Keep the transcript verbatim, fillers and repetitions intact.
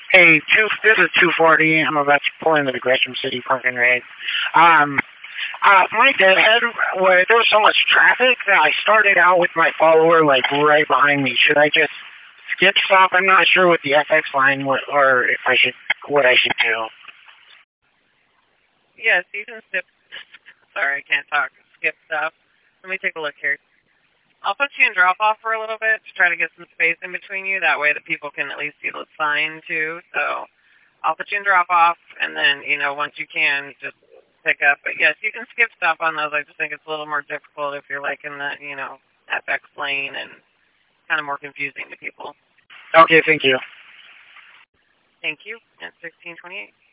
Hey, two, this is two forty. I'm about to pull into the Gresham City parking range. Um, uh, my deadhead, where there was so much traffic that I started out with my follower, like, right behind me. Should I just skip stop? I'm not sure what the F X line, wa- or if I should, what I should do. Yes, you can skip. Sorry, I can't talk. Skip stuff. Let me take a look here. I'll put you in drop off for a little bit to try to get some space in between you. That way, that people can at least see the sign too. So I'll put you in drop off, and then you know once you can, just pick up. But yes, you can skip stuff on those. I just think it's a little more difficult if you're like in the you know F X lane and kind of more confusing to people. Okay, thank you. Thank you. At sixteen twenty-eight.